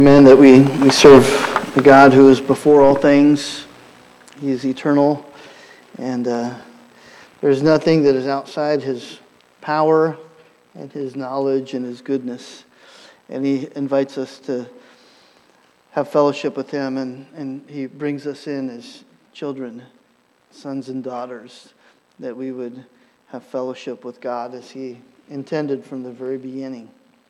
Amen, that we serve a God who is before all things. He is eternal, and there's nothing that is outside His power and His knowledge and His goodness. And He invites us to have fellowship with Him, and He brings us in as children, sons and daughters, that we would have fellowship with God as He intended from the very beginning.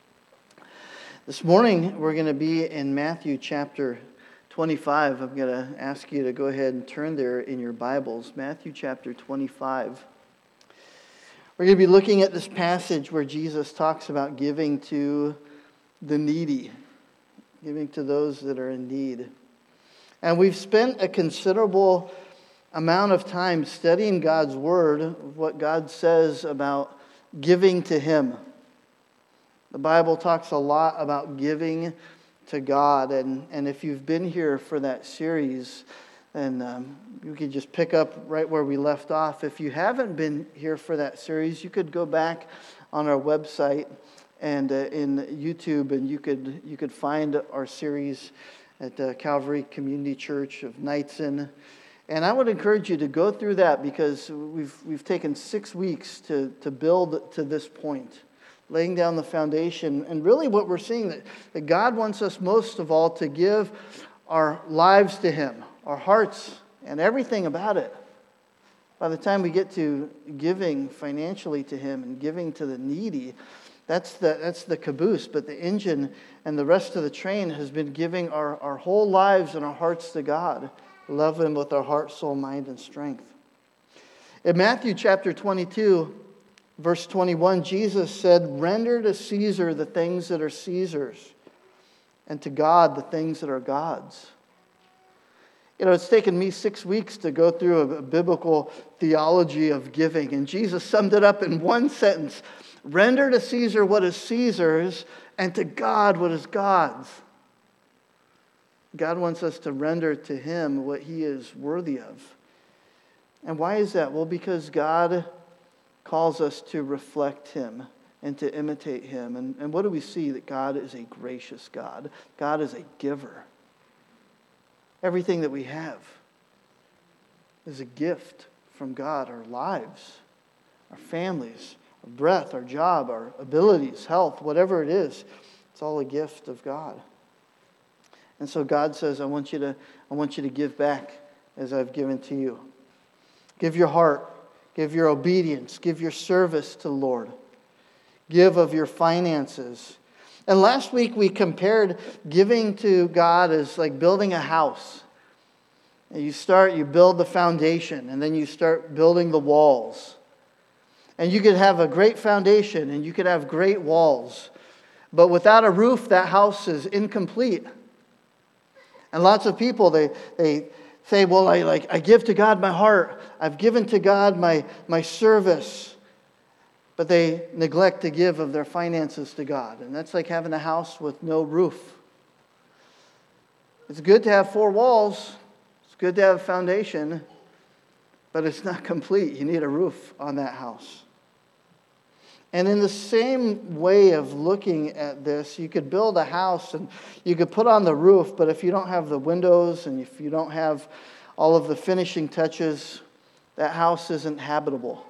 This morning, we're going to be in Matthew chapter 25. I'm going to ask you to go ahead and turn there in your Bibles. Matthew chapter 25. We're going to be looking at this passage where Jesus talks about giving to the needy, giving to those that are in need. And we've spent a considerable amount of time studying God's Word, what God says about giving to Him. The Bible talks a lot about giving to God, and if you've been here for that series, then you can just pick up right where we left off. If you haven't been here for that series, you could go back on our website and in YouTube, and you could find our series at Calvary Community Church of Knightson. And I would encourage you to go through that because we've taken 6 weeks to build to this point, laying down the foundation. And really what we're seeing, that God wants us most of all to give our lives to Him, our hearts and everything about it. By the time we get to giving financially to Him and giving to the needy, that's the caboose. But the engine and the rest of the train has been giving our whole lives and our hearts to God. Love Him with our heart, soul, mind, and strength. In Matthew chapter 22, verse 21, Jesus said, "Render to Caesar the things that are Caesar's, and to God the things that are God's." You know, it's taken me 6 weeks to go through a biblical theology of giving, and Jesus summed it up in one sentence: render to Caesar what is Caesar's, and to God what is God's. God wants us to render to Him what He is worthy of. And why is that? Well, because God calls us to reflect Him and to imitate Him. And what do we see? That God is a gracious God. God is a giver. Everything that we have is a gift from God. Our lives, our families, our breath, our job, our abilities, health, whatever it is, it's all a gift of God. And so God says, I want you to give back as I've given to you. Give your heart. Give your obedience. Give your service to the Lord. Give of your finances. And last week we compared giving to God as like building a house. And you build the foundation, and then you start building the walls. And you could have a great foundation, and you could have great walls. But without a roof, that house is incomplete. And lots of people, they say, well, I give to God my heart. I've given to God my service. But they neglect to give of their finances to God. And that's like having a house with no roof. It's good to have 4 walls. It's good to have a foundation. But it's not complete. You need a roof on that house. And in the same way of looking at this, you could build a house and you could put on the roof, but if you don't have the windows and if you don't have all of the finishing touches, that house isn't habitable.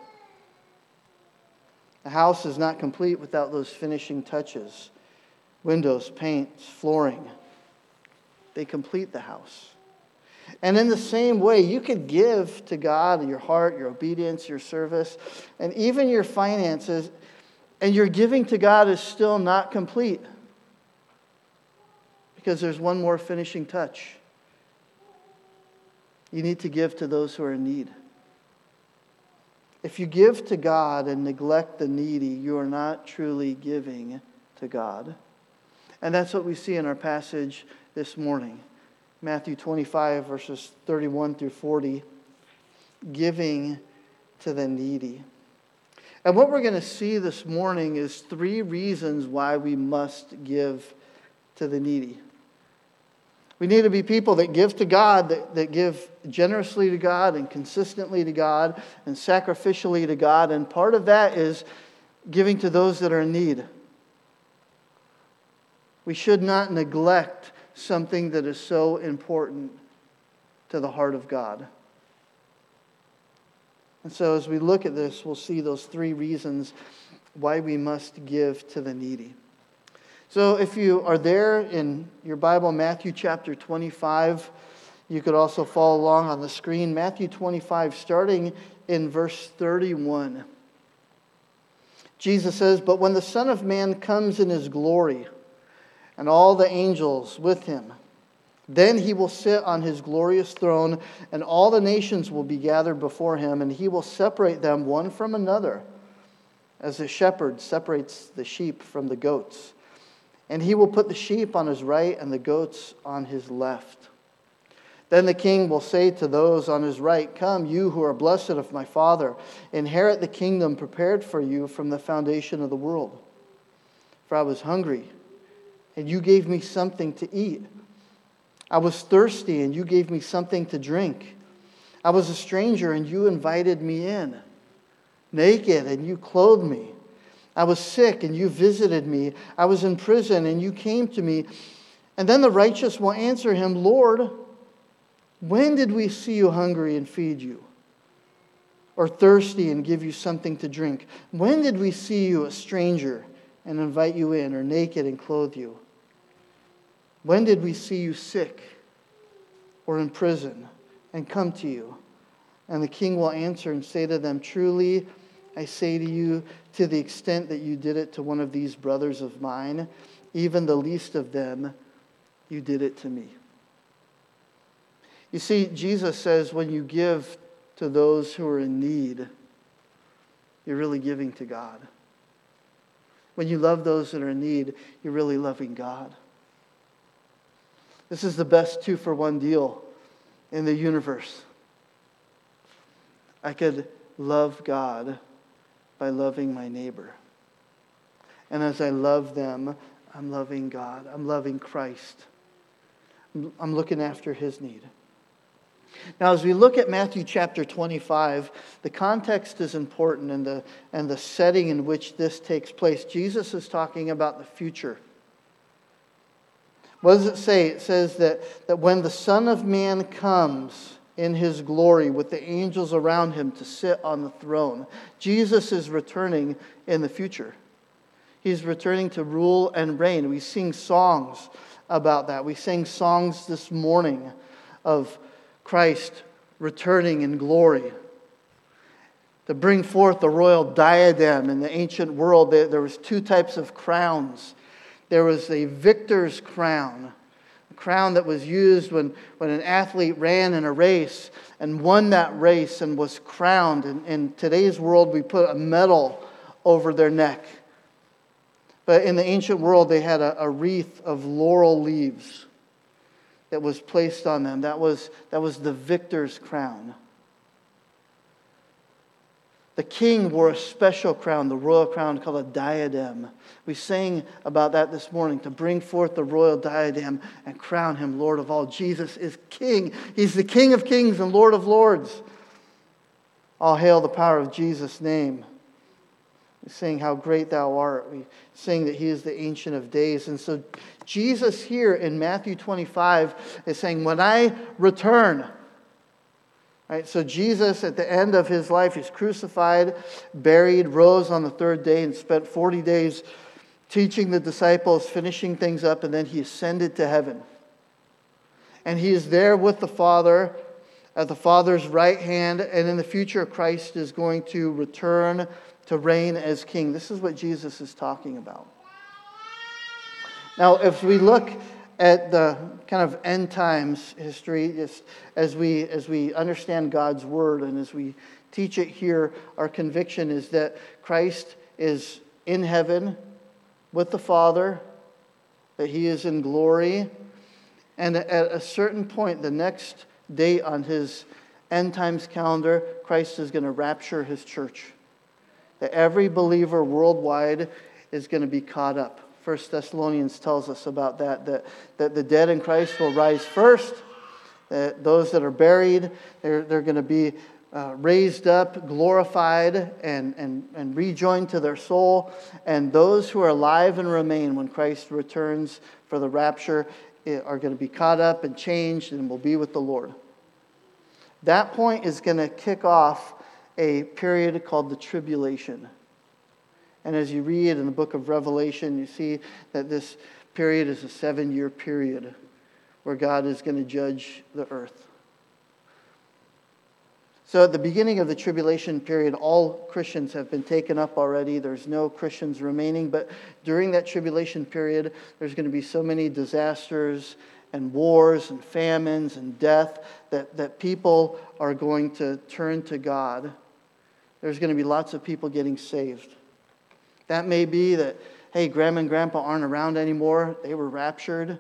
The house is not complete without those finishing touches. Windows, paints, flooring. They complete the house. And in the same way, you could give to God your heart, your obedience, your service, and even your finances, and your giving to God is still not complete because there's one more finishing touch. You need to give to those who are in need. If you give to God and neglect the needy, you are not truly giving to God. And that's what we see in our passage this morning. Matthew 25, verses 31 through 40. Giving to the needy. And what we're going to see this morning is 3 reasons why we must give to the needy. We need to be people that give to God, that give generously to God and consistently to God and sacrificially to God. And part of that is giving to those that are in need. We should not neglect something that is so important to the heart of God. And so as we look at this, we'll see those three reasons why we must give to the needy. So if you are there in your Bible, Matthew chapter 25, you could also follow along on the screen. Matthew 25, starting in verse 31. Jesus says, "But when the Son of Man comes in his glory, and all the angels with him, then he will sit on his glorious throne, and all the nations will be gathered before him, and he will separate them one from another, as a shepherd separates the sheep from the goats. And he will put the sheep on his right and the goats on his left. Then the king will say to those on his right, 'Come, you who are blessed of my Father, inherit the kingdom prepared for you from the foundation of the world. For I was hungry, and you gave me something to eat. I was thirsty, and you gave me something to drink. I was a stranger, and you invited me in. Naked, and you clothed me. I was sick, and you visited me. I was in prison, and you came to me.' And then the righteous will answer him, 'Lord, when did we see you hungry and feed you? Or thirsty and give you something to drink? When did we see you a stranger and invite you in, or naked and clothe you? When did we see you sick or in prison and come to you?' And the king will answer and say to them, 'Truly, I say to you, to the extent that you did it to one of these brothers of mine, even the least of them, you did it to me.'" You see, Jesus says when you give to those who are in need, you're really giving to God. When you love those that are in need, you're really loving God. This is the best 2-for-1 deal in the universe. I could love God by loving my neighbor. And as I love them, I'm loving God. I'm loving Christ. I'm looking after his need. Now, as we look at Matthew chapter 25, the context is important and the setting in which this takes place. Jesus is talking about the future. What does it say? It says that when the Son of Man comes in his glory with the angels around him to sit on the throne, Jesus is returning in the future. He's returning to rule and reign. We sing songs about that. We sang songs this morning of Christ returning in glory to bring forth the royal diadem. In the ancient world, there was 2 types of crowns. There was a victor's crown, a crown that was used when an athlete ran in a race and won that race and was crowned. In today's world, we put a medal over their neck. But in the ancient world, they had a wreath of laurel leaves that was placed on them. That was the victor's crown. The king wore a special crown, the royal crown called a diadem. We sang about that this morning, to bring forth the royal diadem and crown him Lord of all. Jesus is king. He's the King of kings and Lord of lords. All hail the power of Jesus' name. We sing how great thou art. We sing that he is the Ancient of Days. And so Jesus here in Matthew 25 is saying, when I return. Right, so Jesus, at the end of his life, he's crucified, buried, rose on the 3rd day, and spent 40 days teaching the disciples, finishing things up, and then he ascended to heaven. And he is there with the Father, at the Father's right hand, and in the future, Christ is going to return to reign as king. This is what Jesus is talking about. Now, if we look at the kind of end times history, just as we understand God's word and as we teach it here, our conviction is that Christ is in heaven with the Father, that he is in glory, and at a certain point, the next date on his end times calendar, Christ is going to rapture his church. That every believer worldwide is going to be caught up. 1 Thessalonians tells us about that the dead in Christ will rise first. That those that are buried, they're going to be raised up, glorified, and rejoined to their soul. And those who are alive and remain when Christ returns for the rapture are going to be caught up and changed and will be with the Lord. That point is going to kick off a period called the tribulation. And as you read in the book of Revelation, you see that this period is a 7-year period where God is going to judge the earth. So at the beginning of the tribulation period, all Christians have been taken up already. There's no Christians remaining. But during that tribulation period, there's going to be so many disasters and wars and famines and death that people are going to turn to God. There's going to be lots of people getting saved. That may be that, hey, Grandma and Grandpa aren't around anymore. They were raptured.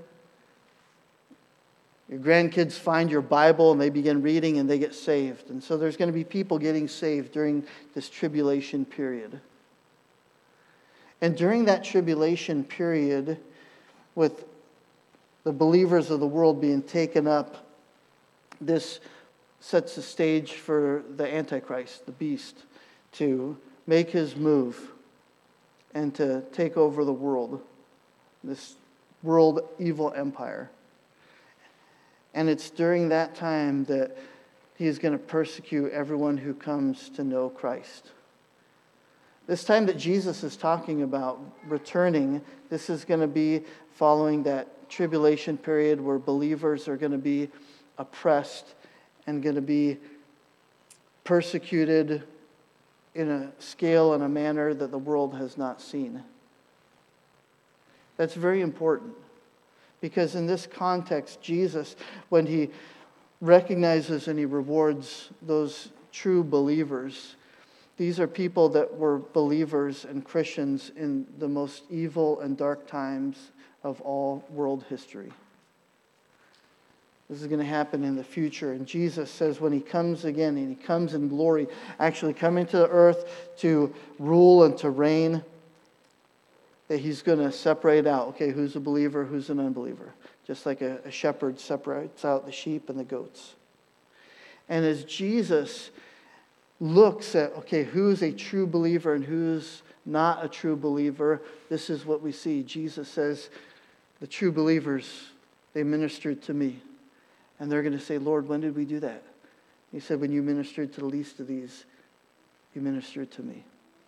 Your grandkids find your Bible and they begin reading and they get saved. And so there's going to be people getting saved during this tribulation period. And during that tribulation period, with the believers of the world being taken up, this sets the stage for the Antichrist, the beast, to make his move and to take over the world, this world evil empire. And it's during that time that he is going to persecute everyone who comes to know Christ. This time that Jesus is talking about returning, this is going to be following that tribulation period where believers are going to be oppressed and going to be persecuted in a scale and a manner that the world has not seen. That's very important. Because in this context, Jesus, when he recognizes and he rewards those true believers, these are people that were believers and Christians in the most evil and dark times of all world history. This is going to happen in the future. And Jesus says when he comes again, and he comes in glory, actually coming to the earth to rule and to reign, that he's going to separate out, okay, who's a believer, who's an unbeliever. Just like a shepherd separates out the sheep and the goats. And as Jesus looks at, okay, who's a true believer and who's not a true believer, this is what we see. Jesus says, the true believers, they ministered to me. And they're going to say, Lord, when did we do that? He said, when you ministered to the least of these, you ministered to me.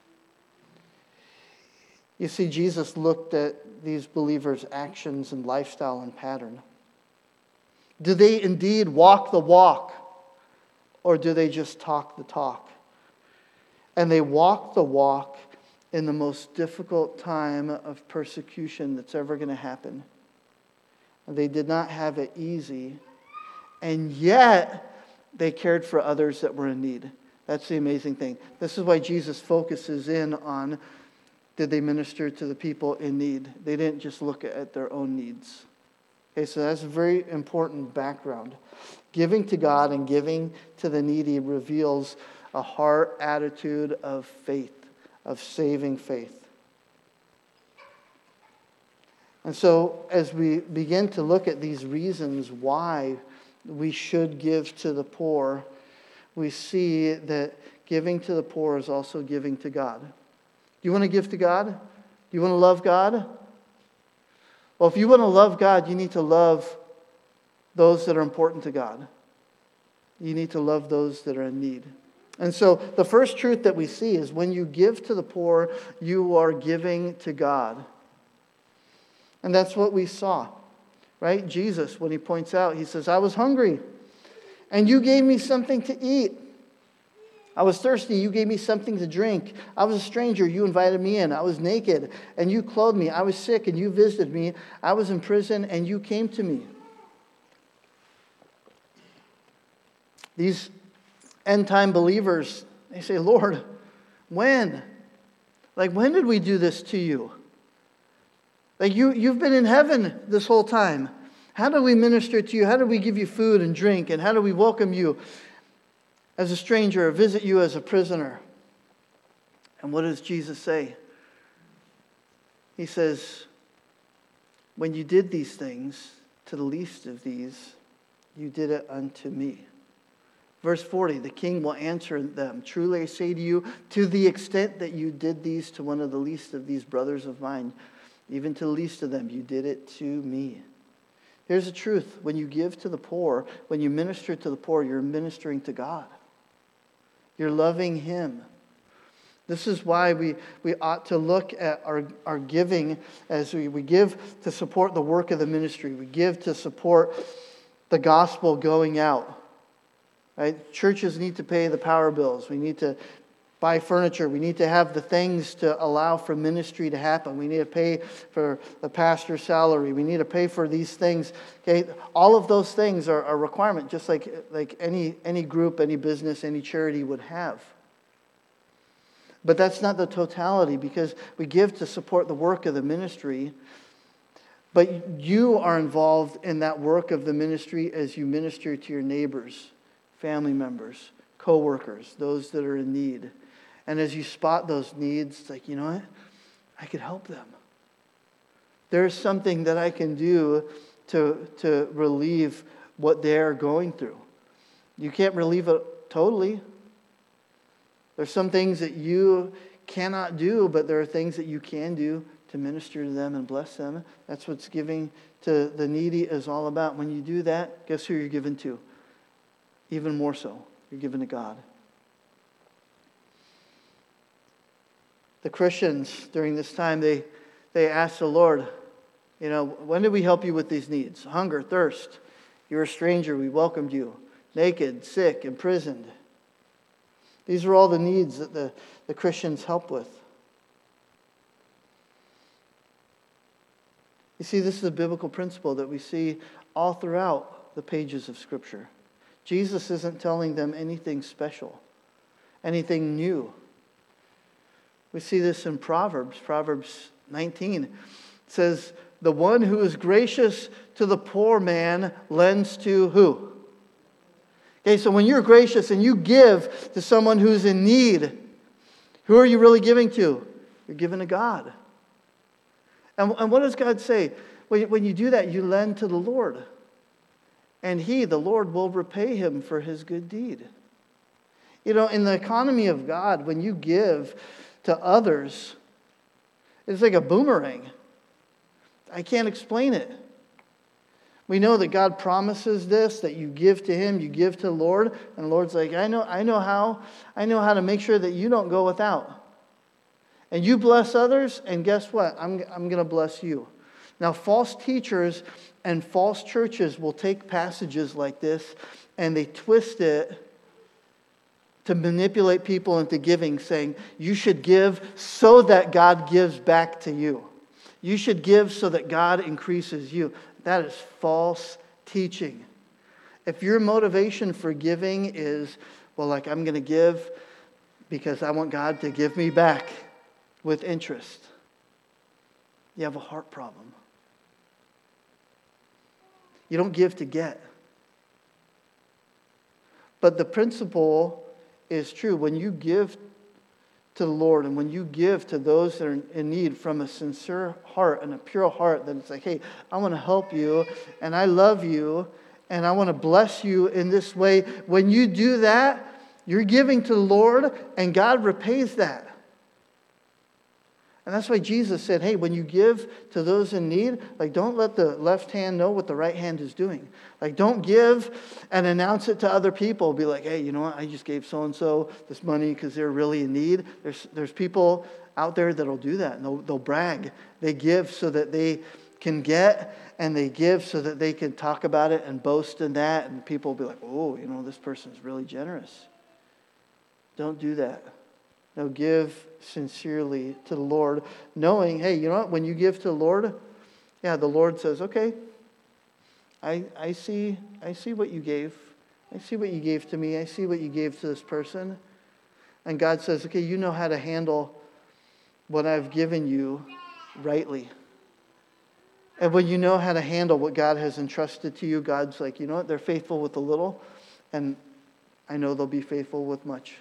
You see, Jesus looked at these believers' actions and lifestyle and pattern. Do they indeed walk the walk, or do they just talk the talk? And they walk the walk in the most difficult time of persecution that's ever going to happen. They did not have it easy, and yet they cared for others that were in need. That's the amazing thing. This is why Jesus focuses in on, did they minister to the people in need? They didn't just look at their own needs. Okay, so that's a very important background. Giving to God and giving to the needy reveals a heart attitude of faith, of saving faith. And so as we begin to look at these reasons why we should give to the poor, we see that giving to the poor is also giving to God. Do you want to give to God? Do you want to love God? Well, if you want to love God, you need to love those that are important to God. You need to love those that are in need. And so the first truth that we see is when you give to the poor, you are giving to God. And that's what we saw, right? Jesus, when he points out, he says, I was hungry, and you gave me something to eat. I was thirsty, you gave me something to drink. I was a stranger, you invited me in. I was naked, and you clothed me. I was sick, and you visited me. I was in prison, and you came to me. These end-time believers, they say, Lord, when? Like, when did we do this to you? Like, you've been in heaven this whole time. How do we minister to you? How do we give you food and drink? And how do we welcome you as a stranger or visit you as a prisoner? And what does Jesus say? He says, when you did these things to the least of these, you did it unto me. Verse 40, the king will answer them, "Truly I say to you, to the extent that you did these to one of the least of these brothers of mine, even to the least of them, you did it to me." Here's the truth. When you give to the poor, when you minister to the poor, you're ministering to God. You're loving Him. This is why we ought to look at our giving as we give to support the work of the ministry. We give to support the gospel going out. Right? Churches need to pay the power bills. We need to buy furniture. We need to have the things to allow for ministry to happen. We need to pay for the pastor's salary. We need to pay for these things. Okay, all of those things are a requirement, just like any group, any business, any charity would have. But that's not the totality, because we give to support the work of the ministry. But you are involved in that work of the ministry as you minister to your neighbors, family members, co-workers, those that are in need. And as you spot those needs, it's like, you know what? I could help them. There's something that I can do to relieve what they're going through. You can't relieve it totally. There's some things that you cannot do, but there are things that you can do to minister to them and bless them. That's what giving to the needy is all about. When you do that, guess who you're giving to? Even more so, you're giving to God. The Christians during this time, they asked the Lord, when did we help you with these needs? Hunger, thirst. You were a stranger, we welcomed you. Naked, sick, imprisoned. These are all the needs that the Christians help with. You see, this is a biblical principle that we see all throughout the pages of Scripture. Jesus isn't telling them anything special, anything new. We see this in Proverbs. Proverbs 19 says, "The one who is gracious to the poor man lends to" who? Okay, so when you're gracious and you give to someone who's in need, who are you really giving to? You're giving to God. And what does God say? When you do that, you lend to the Lord. And He, the Lord, will repay him for his good deed. In the economy of God, when you give to others, it's like a boomerang. I can't explain it. We know that God promises this, that you give to Him, you give to the Lord, and the Lord's like, I know how to make sure that you don't go without. And you bless others, and guess what? I'm going to bless you. Now, false teachers and false churches will take passages like this, and they twist it to manipulate people into giving, saying, you should give so that God gives back to you. You should give so that God increases you. That is false teaching. If your motivation for giving is, I'm going to give because I want God to give me back with interest, you have a heart problem. You don't give to get. But the principle is true. When you give to the Lord, and when you give to those that are in need from a sincere heart and a pure heart, then it's like, hey, I want to help you, and I love you, and I want to bless you in this way. When you do that, you're giving to the Lord, and God repays that. And that's why Jesus said, hey, when you give to those in need, don't let the left hand know what the right hand is doing. Don't give and announce it to other people. Be like, hey, you know what? I just gave so-and-so this money because they're really in need. There's people out there that'll do that, and they'll brag. They give so that they can get, and they give so that they can talk about it and boast in that, and people will be like, oh, this person's really generous. Don't do that. No, give sincerely to the Lord, knowing, hey, you know what? When you give to the Lord, the Lord says, okay, I see what you gave. I see what you gave to me. I see what you gave to this person. And God says, okay, you know how to handle what I've given you rightly. And when you know how to handle what God has entrusted to you, God's like, you know what? They're faithful with a little, and I know they'll be faithful with much.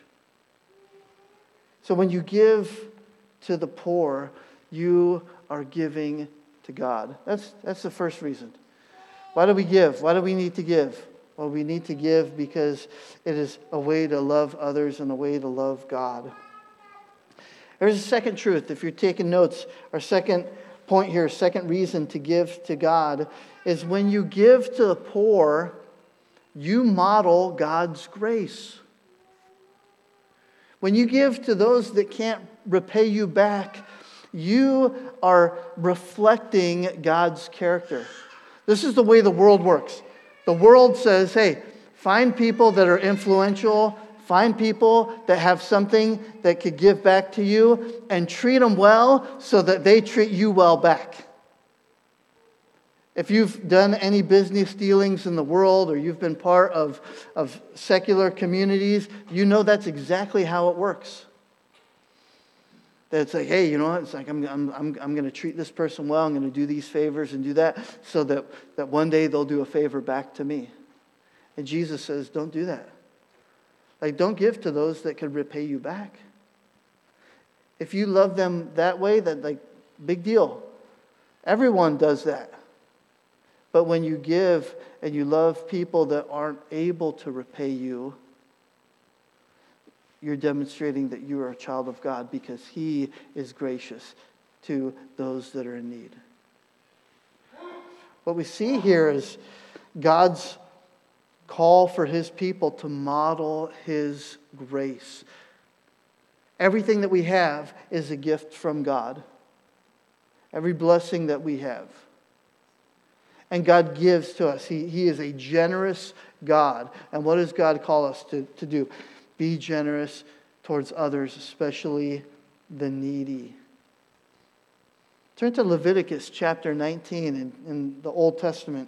So when you give to the poor, you are giving to God. That's the first reason. Why do we give? Why do we need to give? Well, we need to give because it is a way to love others and a way to love God. There's a second truth. If you're taking notes, our second point here, second reason to give to God is when you give to the poor, you model God's grace. When you give to those that can't repay you back, you are reflecting God's character. This is the way the world works. The world says, hey, find people that are influential, find people that have something that could give back to you, and treat them well so that they treat you well back. If you've done any business dealings in the world or you've been part of secular communities, you know that's exactly how it works. That it's like, hey, you know what? It's like I'm going to treat this person well. I'm going to do these favors and do that so that one day they'll do a favor back to me. And Jesus says, don't do that. Like, don't give to those that could repay you back. If you love them that way, that like big deal. Everyone does that. But when you give and you love people that aren't able to repay you, you're demonstrating that you are a child of God because He is gracious to those that are in need. What we see here is God's call for His people to model His grace. Everything that we have is a gift from God. Every blessing that we have. And God gives to us. He is a generous God. And what does God call us to do? Be generous towards others, especially the needy. Turn to Leviticus chapter 19 in the Old Testament.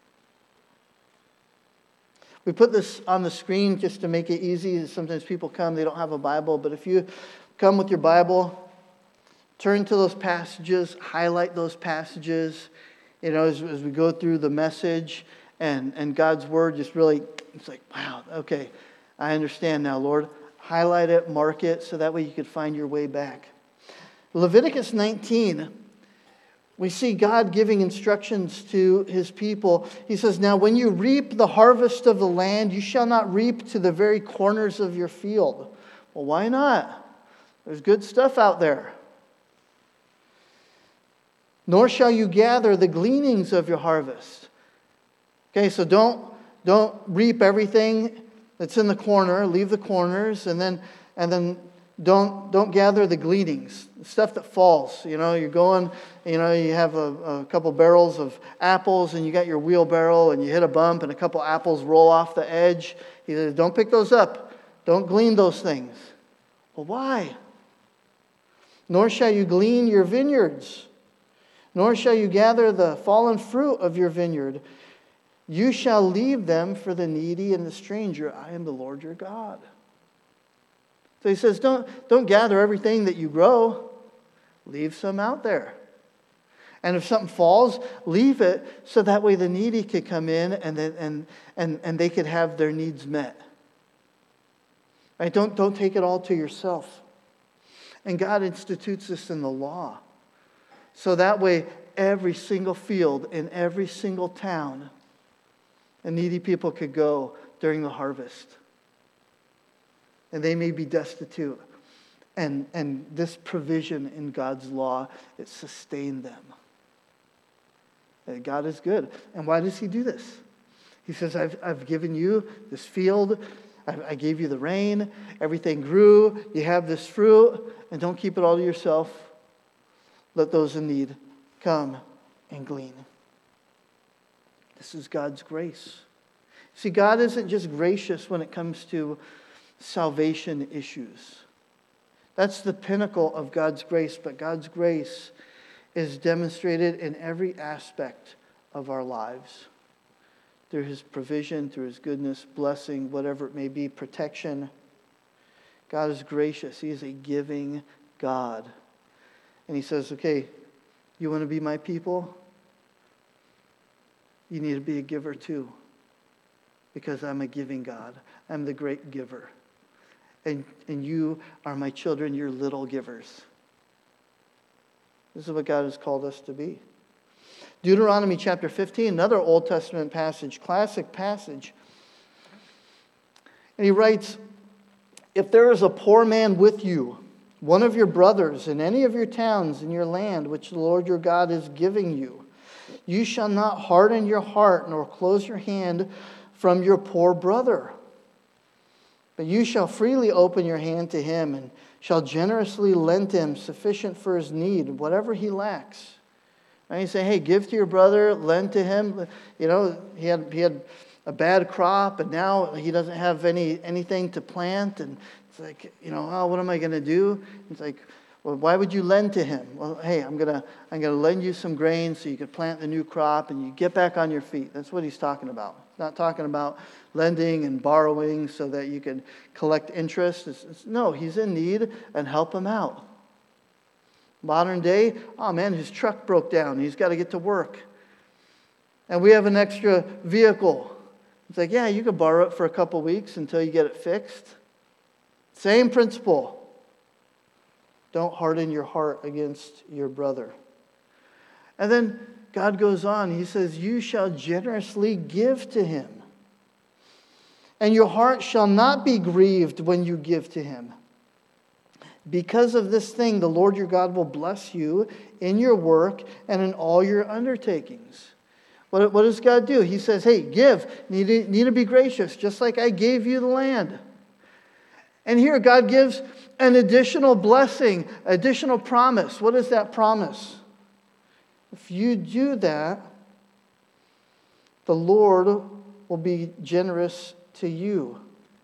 We put this on the screen just to make it easy. Sometimes people come, they don't have a Bible. But if you come with your Bible, turn to those passages, highlight those passages. You know, as we go through the message and God's Word just really, it's like, wow, okay, I understand now, Lord. Highlight it, mark it, so that way you could find your way back. Leviticus 19, we see God giving instructions to His people. He says, now when you reap the harvest of the land, you shall not reap to the very corners of your field. Well, why not? There's good stuff out there. Nor shall you gather the gleanings of your harvest. Okay, so don't reap everything that's in the corner. Leave the corners, and then don't gather the gleanings, the stuff that falls. You know, you're going. You know, you have a couple barrels of apples, and you got your wheelbarrow, and you hit a bump, and a couple apples roll off the edge. He says, don't pick those up. Don't glean those things. Well, why? Nor shall you glean your vineyards. Nor shall you gather the fallen fruit of your vineyard. You shall leave them for the needy and the stranger. I am the Lord your God. So He says, don't gather everything that you grow. Leave some out there. And if something falls, leave it so that way the needy could come in and they could have their needs met. Right? Don't take it all to yourself. And God institutes this in the law. So that way, every single field in every single town, and needy people could go during the harvest. And they may be destitute. And this provision in God's law, it sustained them. And God is good. And why does He do this? He says, I've given you this field. I gave you the rain. Everything grew. You have this fruit. And don't keep it all to yourself. Let those in need come and glean. This is God's grace. See, God isn't just gracious when it comes to salvation issues. That's the pinnacle of God's grace, but God's grace is demonstrated in every aspect of our lives. Through His provision, through His goodness, blessing, whatever it may be, protection. God is gracious. He is a giving God. And He says, okay, you want to be my people? You need to be a giver too. Because I'm a giving God. I'm the great giver. And you are my children, you're little givers. This is what God has called us to be. Deuteronomy chapter 15, another Old Testament passage, classic passage. And he writes, if there is a poor man with you, one of your brothers in any of your towns in your land, which the Lord your God is giving you, you shall not harden your heart nor close your hand from your poor brother. But you shall freely open your hand to him and shall generously lend to him sufficient for his need, whatever he lacks. And you say, hey, give to your brother, lend to him. You know, he had a bad crop and now he doesn't have anything to plant. And it's like, oh, what am I going to do? It's like, well, why would you lend to him? Well, hey, I'm gonna lend you some grain so you could plant the new crop and you get back on your feet. That's what he's talking about. He's not talking about lending and borrowing so that you can collect interest. No, he's in need and help him out. Modern day, oh man, his truck broke down. He's got to get to work. And we have an extra vehicle. It's like, yeah, you can borrow it for a couple weeks until you get it fixed. Same principle. Don't harden your heart against your brother. And then God goes on. He says, you shall generously give to him. And your heart shall not be grieved when you give to him. Because of this thing, the Lord your God will bless you in your work and in all your undertakings. What does God do? He says, hey, give. Need to be gracious, just like I gave you the land. And here God gives an additional blessing, additional promise. What is that promise? If you do that, the Lord will be generous to you.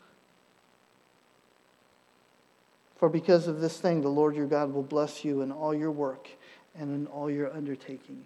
For because of this thing, the Lord your God will bless you in all your work and in all your undertakings.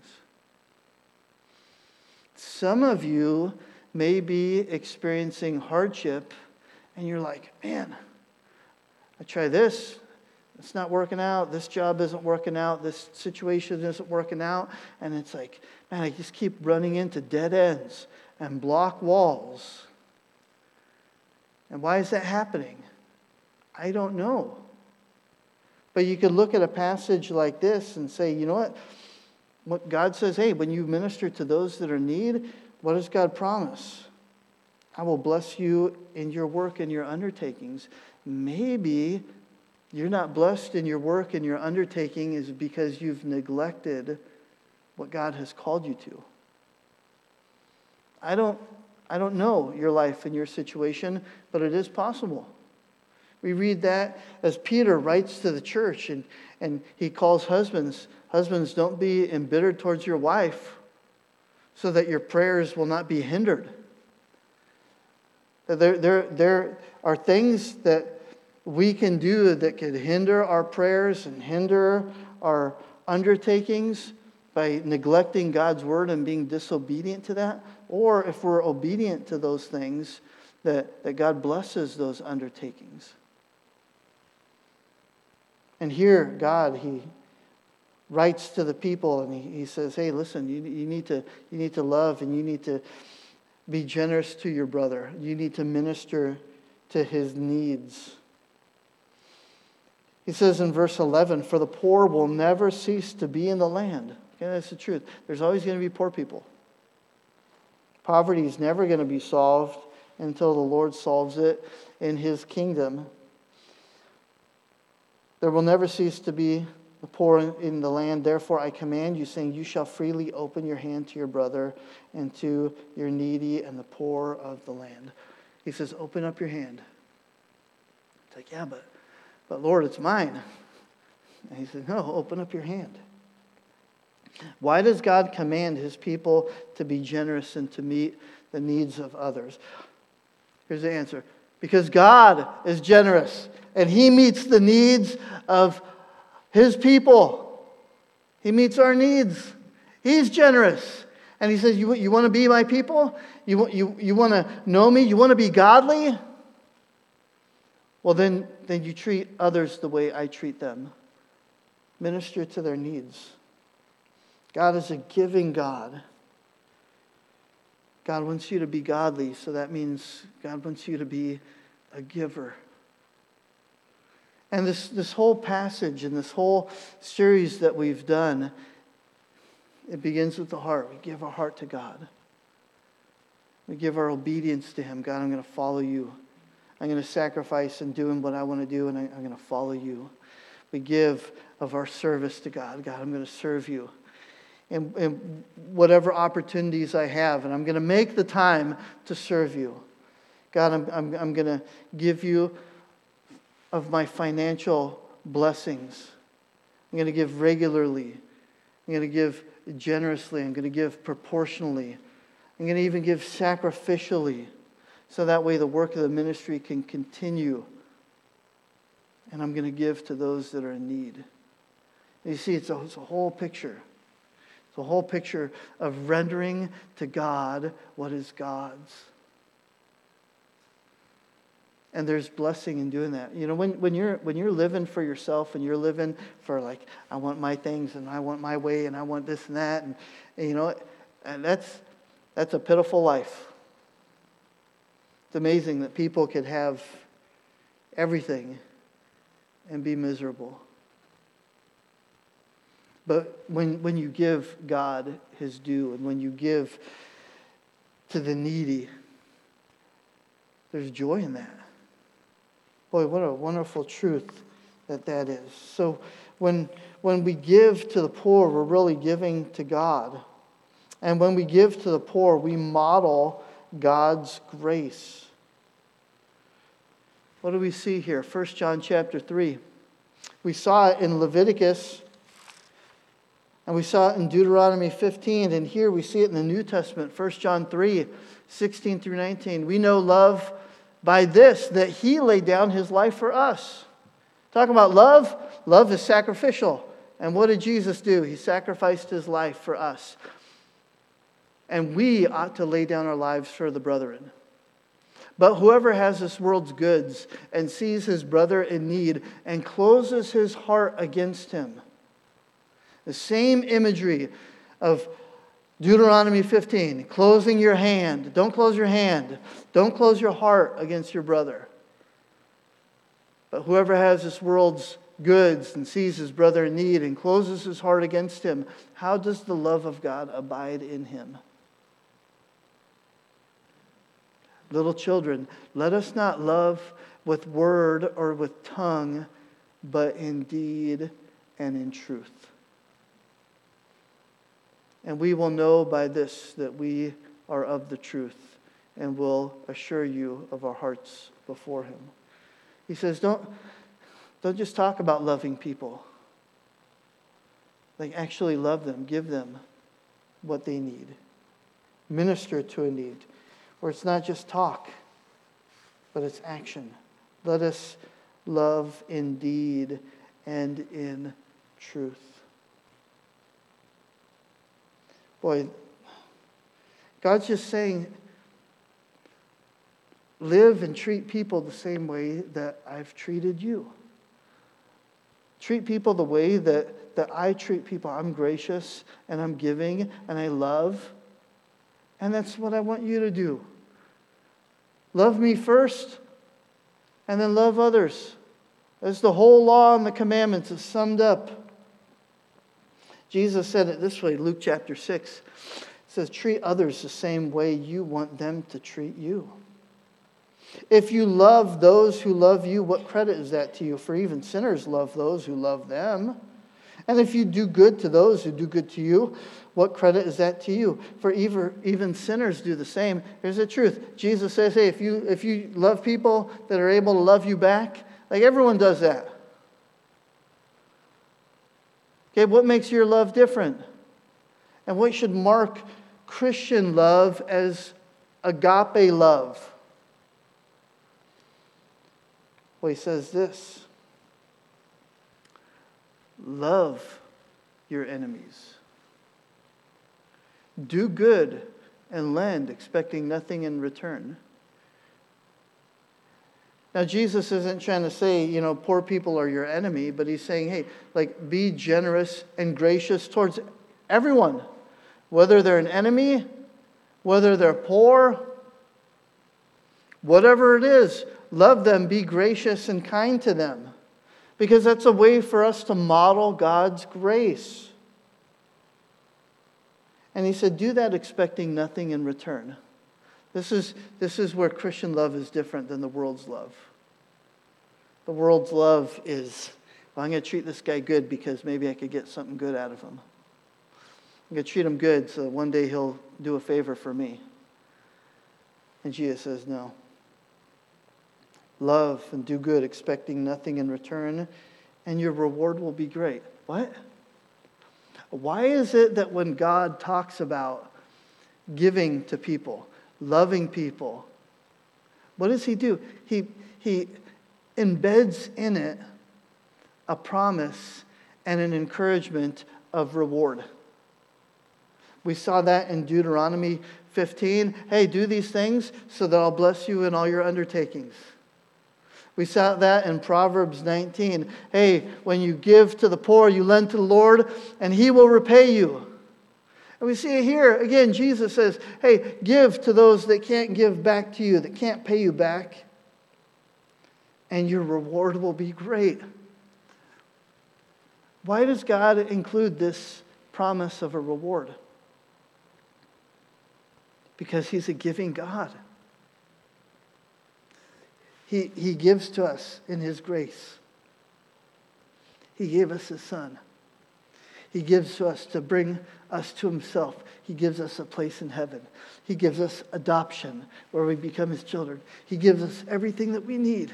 Some of you may be experiencing hardship, and you're like, man, I try this. It's not working out. This job isn't working out. This situation isn't working out. And it's like, man, I just keep running into dead ends and block walls. And why is that happening? I don't know. But you could look at a passage like this and say, you know what? What God says, hey, when you minister to those that are in need, what does God promise? I will bless you in your work and your undertakings. Maybe you're not blessed in your work and your undertaking is because you've neglected what God has called you to. I don't know your life and your situation, but it is possible. We read that as Peter writes to the church, and he calls husbands, don't be embittered towards your wife so that your prayers will not be hindered. There are things that we can do that could hinder our prayers and hinder our undertakings by neglecting God's word and being disobedient to that. Or if we're obedient to those things, that God blesses those undertakings. And here, God, He writes to the people and He says, hey, listen, you need to love and you need to be generous to your brother. You need to minister to his needs. He says in verse 11, for the poor will never cease to be in the land. Okay, that's the truth. There's always going to be poor people. Poverty is never going to be solved until the Lord solves it in His kingdom. There will never cease to be the poor in the land. Therefore, I command you, saying, you shall freely open your hand to your brother and to your needy and the poor of the land. He says, open up your hand. It's like, yeah, but Lord, it's mine. And He said, no, open up your hand. Why does God command His people to be generous and to meet the needs of others? Here's the answer. Because God is generous and He meets the needs of His people. He meets our needs. He's generous. And He says, you want to be my people? You want to know me? You want to be godly? Well, then you treat others the way I treat them. Minister to their needs. God is a giving God. God wants you to be godly, so that means God wants you to be a giver. And this whole passage and this whole series that we've done, it begins with the heart. We give our heart to God. We give our obedience to Him. God, I'm going to follow you. I'm going to sacrifice in doing what I want to do, and I'm going to follow you. We give of our service to God. God, I'm going to serve you. And whatever opportunities I have, and I'm going to make the time to serve you. God, I'm going to give you of my financial blessings. I'm going to give regularly. I'm going to give generously. I'm going to give proportionally. I'm going to even give sacrificially, so that way the work of the ministry can continue. And I'm going to give to those that are in need. And you see, it's a whole picture. It's a whole picture of rendering to God what is God's. And there's blessing in doing that. You know, when you're living for yourself and you're living for, like, I want my things and I want my way and I want this and that, and you know, and that's a pitiful life. It's amazing that people could have everything and be miserable. But when you give God His due, and when you give to the needy, there's joy in that. Boy, what a wonderful truth that is. So when we give to the poor, we're really giving to God. And when we give to the poor, we model God's grace. What do we see here? 1 John chapter 3. We saw it in Leviticus, and we saw it in Deuteronomy 15, and here we see it in the New Testament, 1 John 3, 16 through 19. We know love by this, that He laid down His life for us. Talking about love, love is sacrificial. And what did Jesus do? He sacrificed His life for us. And we ought to lay down our lives for the brethren. But whoever has this world's goods and sees his brother in need and closes his heart against him. The same imagery of Deuteronomy 15, closing your hand. Don't close your hand. Don't close your heart against your brother. But whoever has this world's goods and sees his brother in need and closes his heart against him, how does the love of God abide in him? Little children, let us not love with word or with tongue, but in deed and in truth. And we will know by this that we are of the truth, and will assure you of our hearts before Him. He says, don't just talk about loving people. Like, actually love them. Give them what they need. Minister to a need. Where it's not just talk, but it's action. Let us love in deed and in truth. Boy, God's just saying, live and treat people the same way that I've treated you. Treat people the way that I treat people. I'm gracious and I'm giving and I love. And that's what I want you to do. Love me first and then love others. That's the whole law and the commandments is summed up. Jesus said it this way, Luke chapter 6. It says, treat others the same way you want them to treat you. If you love those who love you, what credit is that to you? For even sinners love those who love them. And if you do good to those who do good to you, what credit is that to you? For even sinners do the same. Here's the truth. Jesus says, hey, if you love people that are able to love you back, like everyone does that. Okay, what makes your love different? And what should mark Christian love as agape love? Well, he says this. Love your enemies. Do good and lend, expecting nothing in return. Now, Jesus isn't trying to say, poor people are your enemy, but he's saying, hey, like, be generous and gracious towards everyone. Whether they're an enemy, whether they're poor, whatever it is, love them, be gracious and kind to them. Because that's a way for us to model God's grace. And he said, do that expecting nothing in return. This is where Christian love is different than the world's love. The world's love is, well, I'm going to treat this guy good because maybe I could get something good out of him. I'm going to treat him good so that one day he'll do a favor for me. And Jesus says, no. Love and do good, expecting nothing in return, and your reward will be great. What? Why is it that when God talks about giving to people, loving people, what does he do? He embeds in it a promise and an encouragement of reward. We saw that in Deuteronomy 15. Hey, do these things so that I'll bless you in all your undertakings. We saw that in Proverbs 19. Hey, when you give to the poor, you lend to the Lord, and He will repay you. And we see it here. Again, Jesus says, hey, give to those that can't give back to you, that can't pay you back, and your reward will be great. Why does God include this promise of a reward? Because He's a giving God. He gives to us in His grace. He gave us His Son. He gives to us to bring us to Himself. He gives us a place in heaven. He gives us adoption where we become His children. He gives us everything that we need.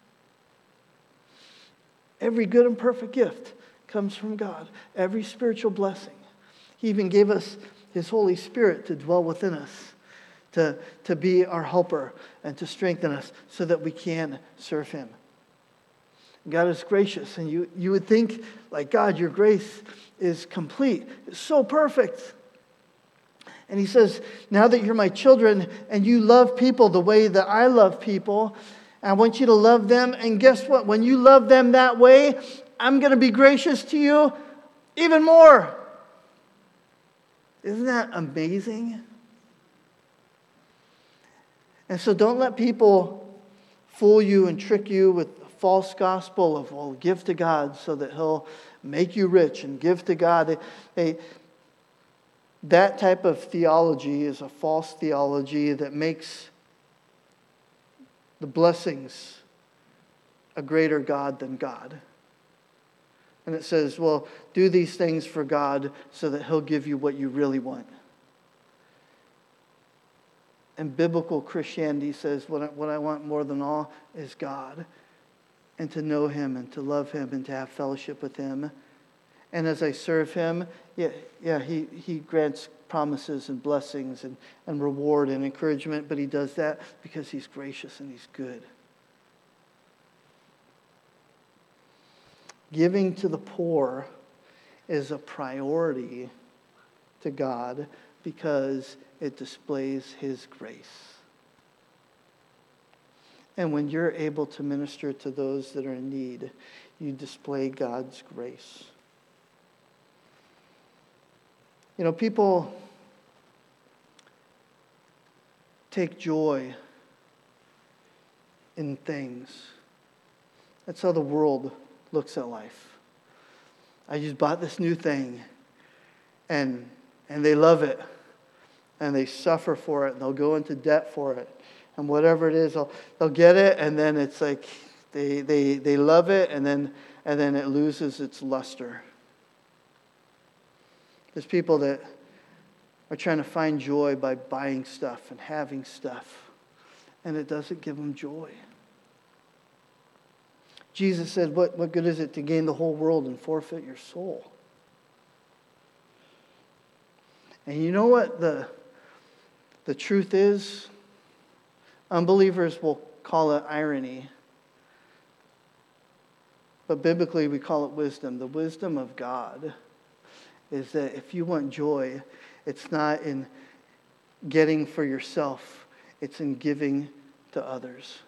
Every good and perfect gift comes from God. Every spiritual blessing. He even gave us His Holy Spirit to dwell within us, to be our helper and to strengthen us so that we can serve Him. God is gracious, and you would think, like, God, your grace is complete. It's so perfect. And He says, now that you're my children and you love people the way that I love people, I want you to love them. And guess what? When you love them that way, I'm going to be gracious to you even more. Isn't that amazing? And so don't let people fool you and trick you with a false gospel of, well, give to God so that He'll make you rich and give to God. That type of theology is a false theology that makes the blessings a greater God than God. And it says, well, do these things for God so that He'll give you what you really want. And biblical Christianity says, what I want more than all is God. And to know Him and to love Him and to have fellowship with Him. And as I serve Him, He grants promises and blessings and reward and encouragement. But He does that because He's gracious and He's good. Giving to the poor is a priority to God because it displays His grace. And when you're able to minister to those that are in need, you display God's grace. You know, people take joy in things. That's how the world looks at life. I just bought this new thing, and they love it. And they suffer for it, and they'll go into debt for it. And whatever it is, they'll get it, and then it's like they love it, and then it loses its luster. There's people that are trying to find joy by buying stuff and having stuff, and it doesn't give them joy. Jesus said, what good is it to gain the whole world and forfeit your soul? And you know what the truth is? Unbelievers will call it irony. But biblically we call it wisdom. The wisdom of God is that if you want joy, it's not in getting for yourself. It's in giving to others.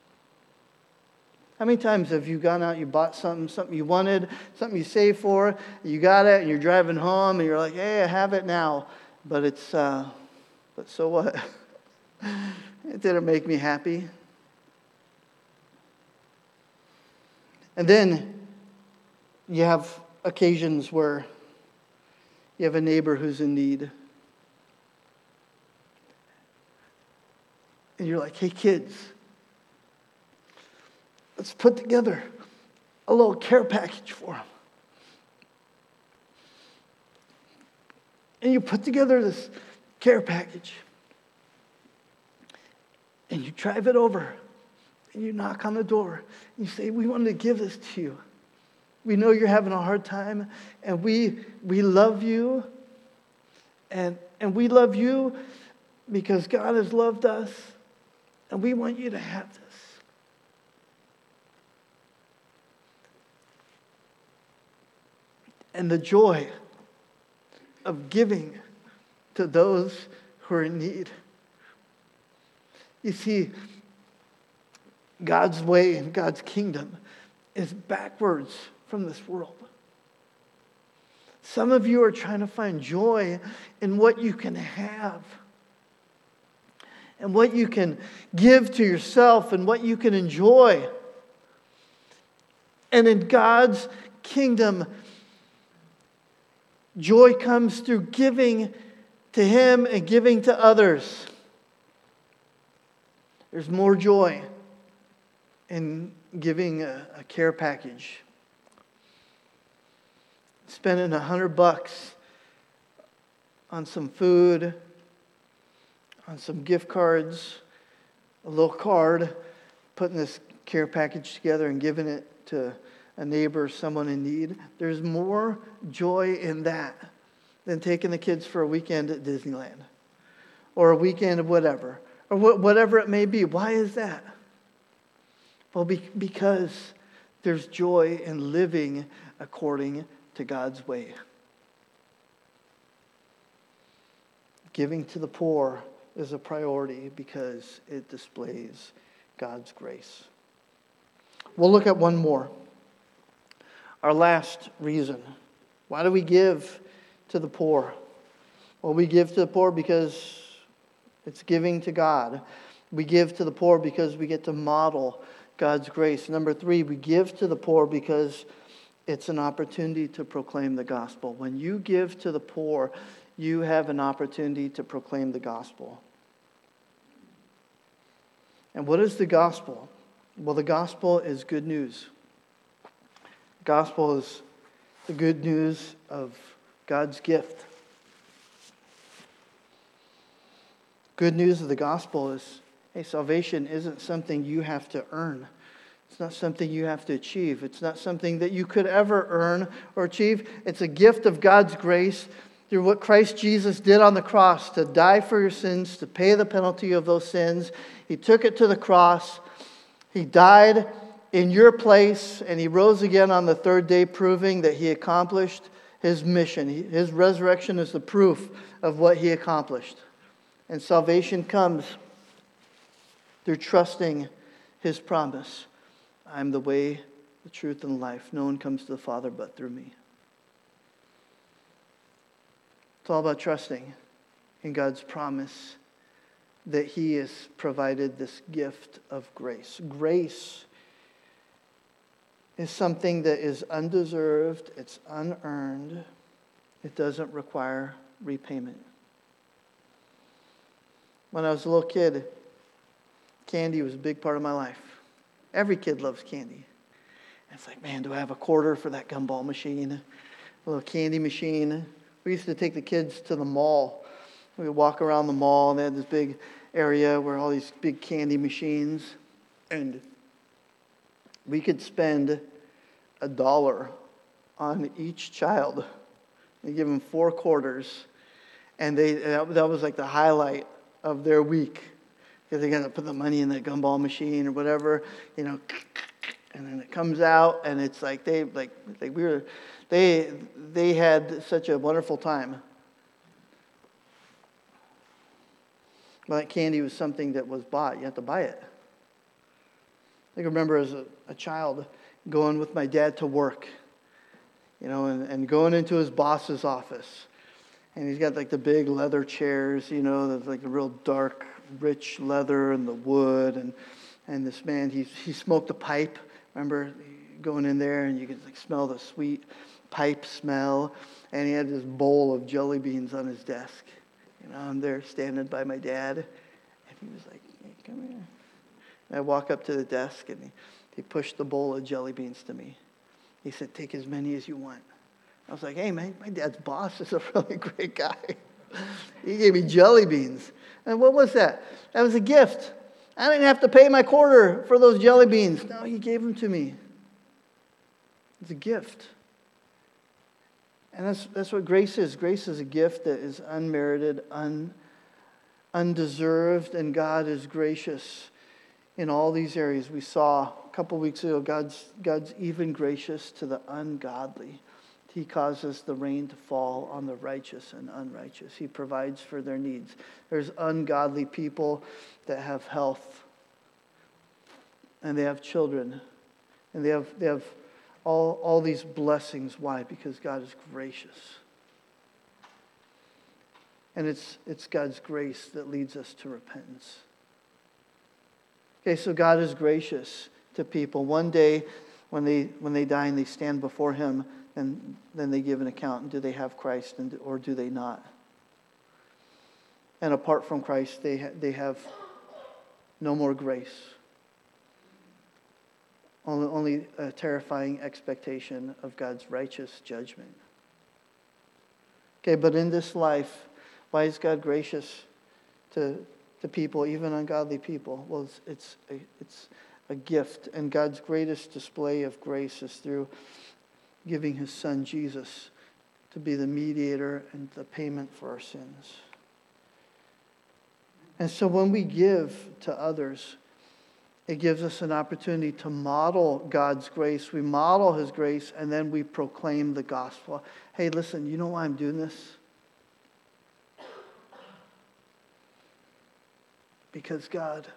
How many times have you gone out, you bought something you wanted, something you saved for, you got it, and you're driving home, and you're like, hey, I have it now. But so what? It didn't make me happy. And then you have occasions where you have a neighbor who's in need. And you're like, hey kids, let's put together a little care package for them. And you put together this care package. And you drive it over. And you knock on the door. And you say, we wanted to give this to you. We know you're having a hard time. And we love you. And we love you because God has loved us. And we want you to have this. And the joy of giving to those who are in need. You see, God's way and God's kingdom is backwards from this world. Some of you are trying to find joy in what you can have and what you can give to yourself and what you can enjoy. And in God's kingdom, joy comes through giving to Him and giving to others. There's more joy in giving a care package. Spending $100 on some food, on some gift cards, a little card, putting this care package together and giving it to a neighbor, someone in need. There's more joy in that than taking the kids for a weekend at Disneyland or a weekend of whatever, or whatever it may be. Why is that? Well, because there's joy in living according to God's way. Giving to the poor is a priority because it displays God's grace. We'll look at one more. Our last reason. Why do we give to the poor? Well, we give to the poor because it's giving to God. We give to the poor because we get to model God's grace. Number 3, we give to the poor because it's an opportunity to proclaim the gospel. When you give to the poor, you have an opportunity to proclaim the gospel. And what is the gospel? Well, the gospel is good news. Gospel is the good news of God's gift. Good news of the gospel is, hey, salvation isn't something you have to earn. It's not something you have to achieve. It's not something that you could ever earn or achieve. It's a gift of God's grace through what Christ Jesus did on the cross to die for your sins, to pay the penalty of those sins. He took it to the cross. He died in your place, and He rose again on the third day, proving that He accomplished His mission. His resurrection is the proof of what He accomplished. And salvation comes through trusting His promise. I am the way, the truth, and the life. No one comes to the Father but through me. It's all about trusting in God's promise that He has provided this gift of grace. Grace is something that is undeserved, it's unearned, it doesn't require repayment. When I was a little kid, candy was a big part of my life. Every kid loves candy. And it's like, man, do I have a quarter for that gumball machine? A little candy machine. We used to take the kids to the mall. We would walk around the mall, and they had this big area where all these big candy machines. And we could spend $1 on each child. We give them 4 quarters. And that was like the highlight of their week. Because they're going to put the money in that gumball machine or whatever, and then it comes out, and it's like they had such a wonderful time. Well, that candy was something that was bought. You have to buy it. I remember as a child going with my dad to work, and going into his boss's office. And he's got like the big leather chairs, that's like the real dark, rich leather and the wood. And this man, he smoked a pipe. Remember going in there and you could like smell the sweet pipe smell. And he had this bowl of jelly beans on his desk. I'm there standing by my dad. And he was like, come here. And I walk up to the desk, and he pushed the bowl of jelly beans to me. He said, take as many as you want. I was like, hey, man, my dad's boss is a really great guy. He gave me jelly beans. And what was that? That was a gift. I didn't have to pay my quarter for those jelly beans. No, he gave them to me. It's a gift. And that's what grace is. Grace is a gift that is unmerited, undeserved, and God is gracious in all these areas. We saw a couple weeks ago, God's even gracious to the ungodly. He causes the rain to fall on the righteous and unrighteous. He provides for their needs. There's ungodly people that have health, and they have children, and they have all these blessings. Why? Because God is gracious. And it's God's grace that leads us to repentance. Okay, so God is gracious to people. One day, when they die and they stand before Him, and then they give an account. And do they have Christ, or do they not? And apart from Christ, they have no more grace. Only a terrifying expectation of God's righteous judgment. Okay, but in this life, why is God gracious to people, even ungodly people? Well, it's a gift, and God's greatest display of grace is through giving His Son Jesus to be the mediator and the payment for our sins. And so when we give to others, it gives us an opportunity to model God's grace. We model His grace, and then we proclaim the gospel. Hey, listen, you know why I'm doing this? Because God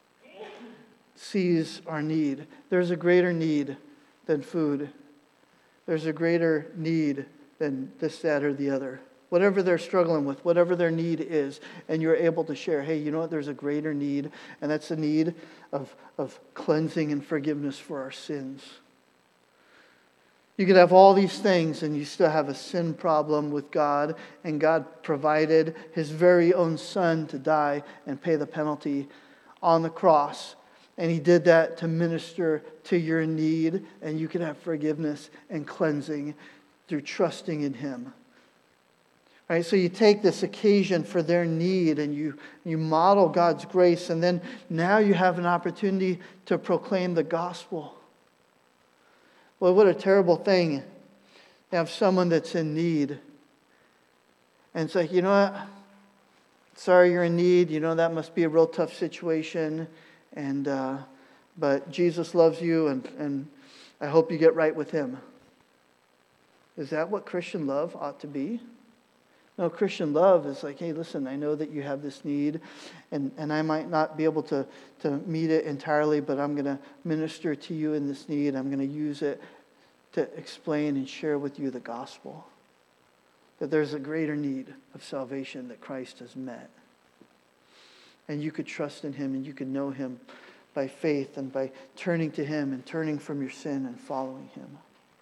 sees our need. There's a greater need than food. There's a greater need than this, that, or the other. Whatever they're struggling with, whatever their need is, and you're able to share, hey, you know what? There's a greater need, and that's the need of cleansing and forgiveness for our sins. You could have all these things, and you still have a sin problem with God, and God provided His very own Son to die and pay the penalty on the cross. And He did that to minister to your need, and you can have forgiveness and cleansing through trusting in Him. Right? So you take this occasion for their need, and you model God's grace, and then now you have an opportunity to proclaim the gospel. Well, what a terrible thing to have someone that's in need. And it's like, you know what? Sorry you're in need. You know that must be a real tough situation. But Jesus loves you, and I hope you get right with Him. Is that what Christian love ought to be? No, Christian love is like, hey, listen, I know that you have this need, and I might not be able to meet it entirely, but I'm going to minister to you in this need. I'm going to use it to explain and share with you the gospel. That there's a greater need of salvation that Christ has met. And you could trust in Him, and you could know Him by faith and by turning to Him and turning from your sin and following Him.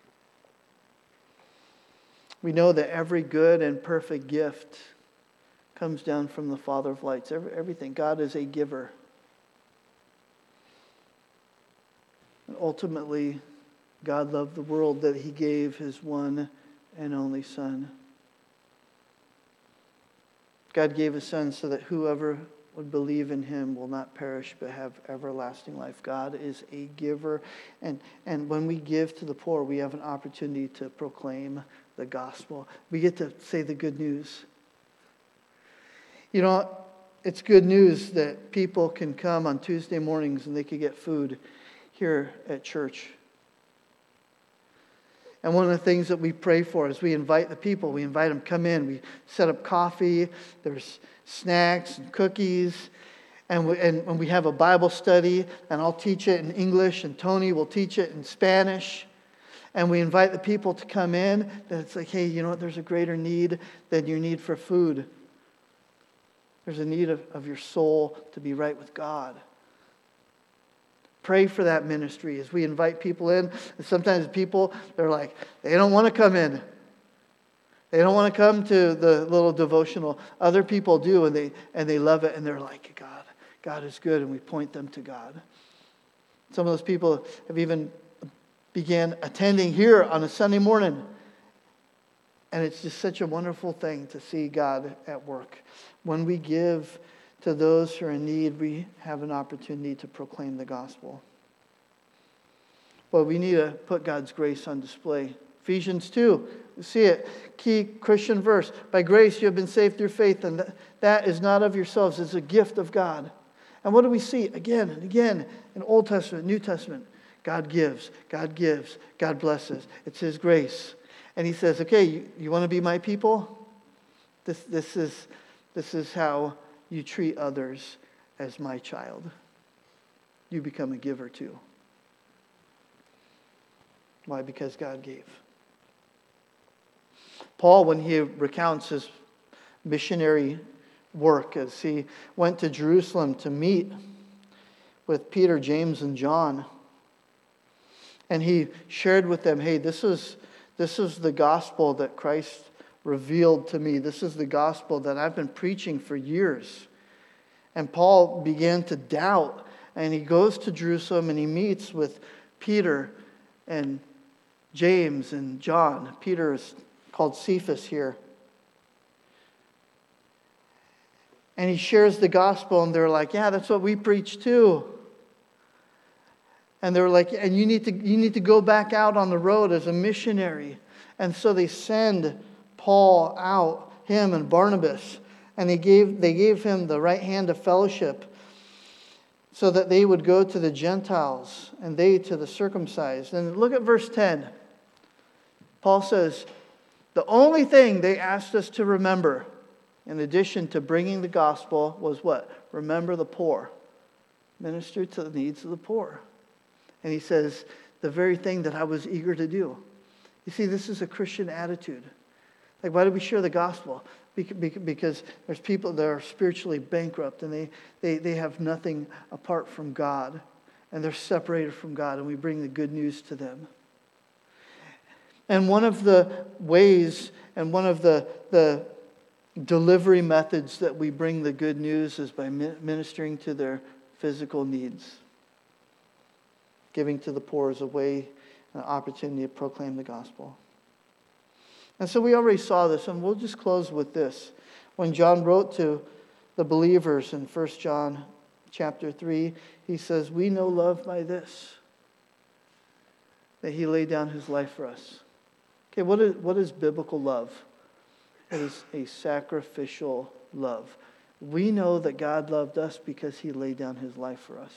We know that every good and perfect gift comes down from the Father of lights. Everything. God is a giver. And ultimately, God loved the world that He gave His one and only Son. God gave His Son so that whoever would believe in Him will not perish but have everlasting life. God is a giver. And when we give to the poor, we have an opportunity to proclaim the gospel. We get to say the good news. You know, it's good news that people can come on Tuesday mornings and they can get food here at church. And one of the things that we pray for is we invite the people. We invite them, come in. We set up coffee. There's snacks and cookies. And we have a Bible study. And I'll teach it in English. And Tony will teach it in Spanish. And we invite the people to come in. That it's like, hey, you know what? There's a greater need than your need for food. There's a need of your soul to be right with God. Pray for that ministry as we invite people in. And sometimes people, they're like, they don't want to come in. They don't want to come to the little devotional. Other people do, and they love it, and they're like, God, God is good, and we point them to God. Some of those people have even began attending here on a Sunday morning. And it's just such a wonderful thing to see God at work. When we give to those who are in need, we have an opportunity to proclaim the gospel. But we need to put God's grace on display. Ephesians 2, you see it, key Christian verse. By grace you have been saved through faith, and that is not of yourselves, it's a gift of God. And what do we see again and again in Old Testament, New Testament? God gives, God gives, God blesses. It's His grace. And He says, okay, you want to be my people? This is how you treat others as my child. You become a giver too. Why? Because God gave. Paul, when he recounts his missionary work as he went to Jerusalem to meet with Peter, James, and John, and he shared with them, hey, this is the gospel that Christ revealed to me. This is the gospel that I've been preaching for years. And Paul began to doubt, and he goes to Jerusalem and he meets with Peter and James and John. Peter is called Cephas here. And he shares the gospel, and they're like, yeah, that's what we preach too. And they were like, and you need to go back out on the road as a missionary. And so they send Paul out, him and Barnabas, and they gave him the right hand of fellowship so that they would go to the Gentiles and they to the circumcised. And look at verse 10. Paul says, the only thing they asked us to remember, in addition to bringing the gospel, was what? Remember the poor. Minister to the needs of the poor. And he says, the very thing that I was eager to do. You see, this is a Christian attitude. Like, why do we share the gospel? Because there's people that are spiritually bankrupt and they have nothing apart from God. And they're separated from God, and we bring the good news to them. And one of the ways and one of the delivery methods that we bring the good news is by ministering to their physical needs. Giving to the poor is a way, an opportunity to proclaim the gospel. And so we already saw this, and we'll just close with this. When John wrote to the believers in 1 John chapter 3, he says, we know love by this, that He laid down His life for us. Okay, what is biblical love? It is a sacrificial love. We know that God loved us because He laid down His life for us.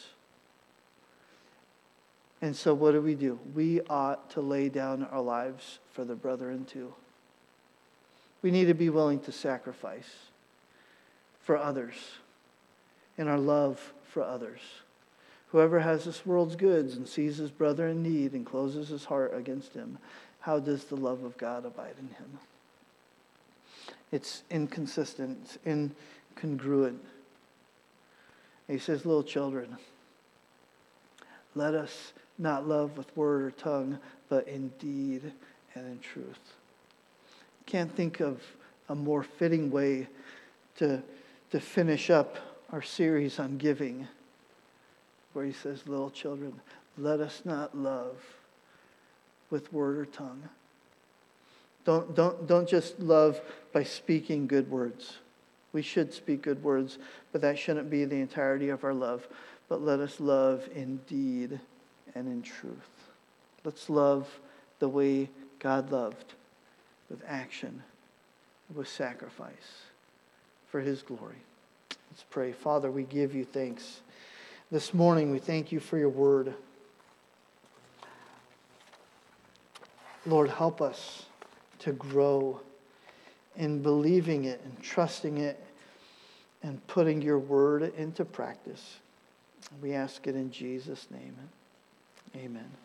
And so what do? We ought to lay down our lives for the brethren too. We need to be willing to sacrifice for others in our love for others. Whoever has this world's goods and sees his brother in need and closes his heart against him, how does the love of God abide in him? It's inconsistent. It's incongruent. He says, little children, let us not love with word or tongue, but in deed and in truth. Can't think of a more fitting way to finish up our series on giving, where he says, little children, let us not love with word or tongue. Don't just love by speaking good words. We should speak good words, but that shouldn't be the entirety of our love. But let us love in deed and in truth. Let's love the way God loved, with action, with sacrifice, for His glory. Let's pray. Father, we give you thanks. This morning we thank you for your word. Lord, help us to grow in believing it and trusting it and putting your word into practice. We ask it in Jesus' name. Amen.